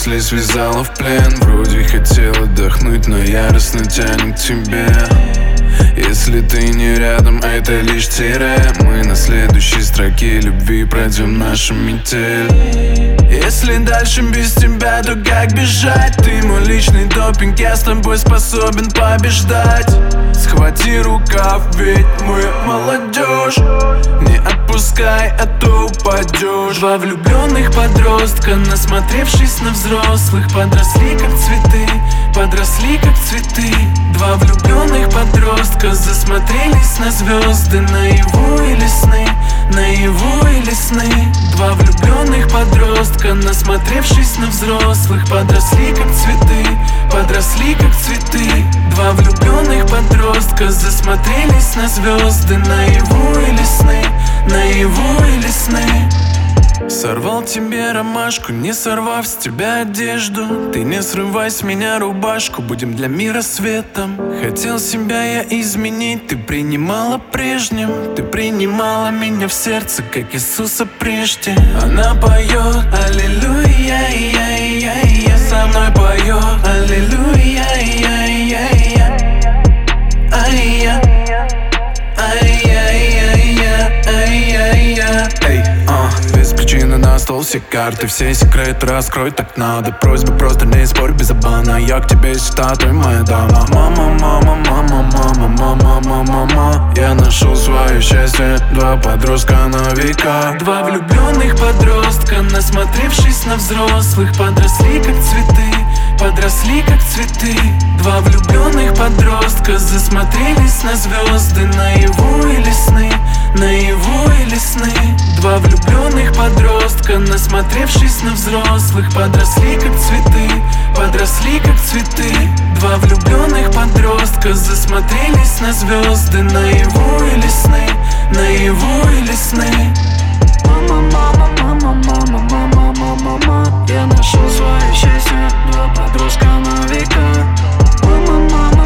мысли связала в плен. Вроде хотел отдохнуть, но яростно тянет к тебе. Если ты не рядом, это лишь тире. Мы на следующей строке любви пройдем нашу метель. Если дальше без тебя, то как бежать? Ты мой личный допинг, я с тобой способен побеждать. Схвати рукав, ведь мы молодежь. Не отпускай, а то упадешь. Два влюбленных подростка, насмотревшись на взрослых, подросли как цветы, подросли как цветы. Два влюбленных подростка засмотрелись на звезды, наяву или сны, наяву или сны. Два влюбленных подростка, насмотревшись на взрослых, подросли как цветы, подросли как цветы. Два влюбленных подростка засмотрелись на звезды, наяву или сны, наяву или сны. Сорвал тебе ромашку, не сорвав с тебя одежду. Ты не срывай с меня рубашку, будем для мира светом. Хотел себя я изменить, ты принимала прежним. Ты принимала меня в сердце, как Иисуса прежде. Она поет аллилуйя, я со мной поет аллилуйя, без причины на стол все карты, все секреты раскрой, так надо. Просьба просто не спорь без обмана, я к тебе всегда, ты моя дама. Мама, мама, мама, мама, мама, мама, мама. Я нашел свое счастье, два подростка на века. Два влюбленных подростка, насмотревшись на взрослых, подросли как цветы, подросли как цветы. Два влюбленных подростка засмотрелись на звезды, наяву или сны, наяву или сны. Два влюбленных подростка, насмотревшись на взрослых, подросли как цветы, подросли как цветы. Два влюбленных подростка засмотрелись на звезды, наяву или сны, наяву или сны. Мама, мама, мама, мама, мама, мама, мама. Я нашел свое счастье, два подростка на века. Мама, мама,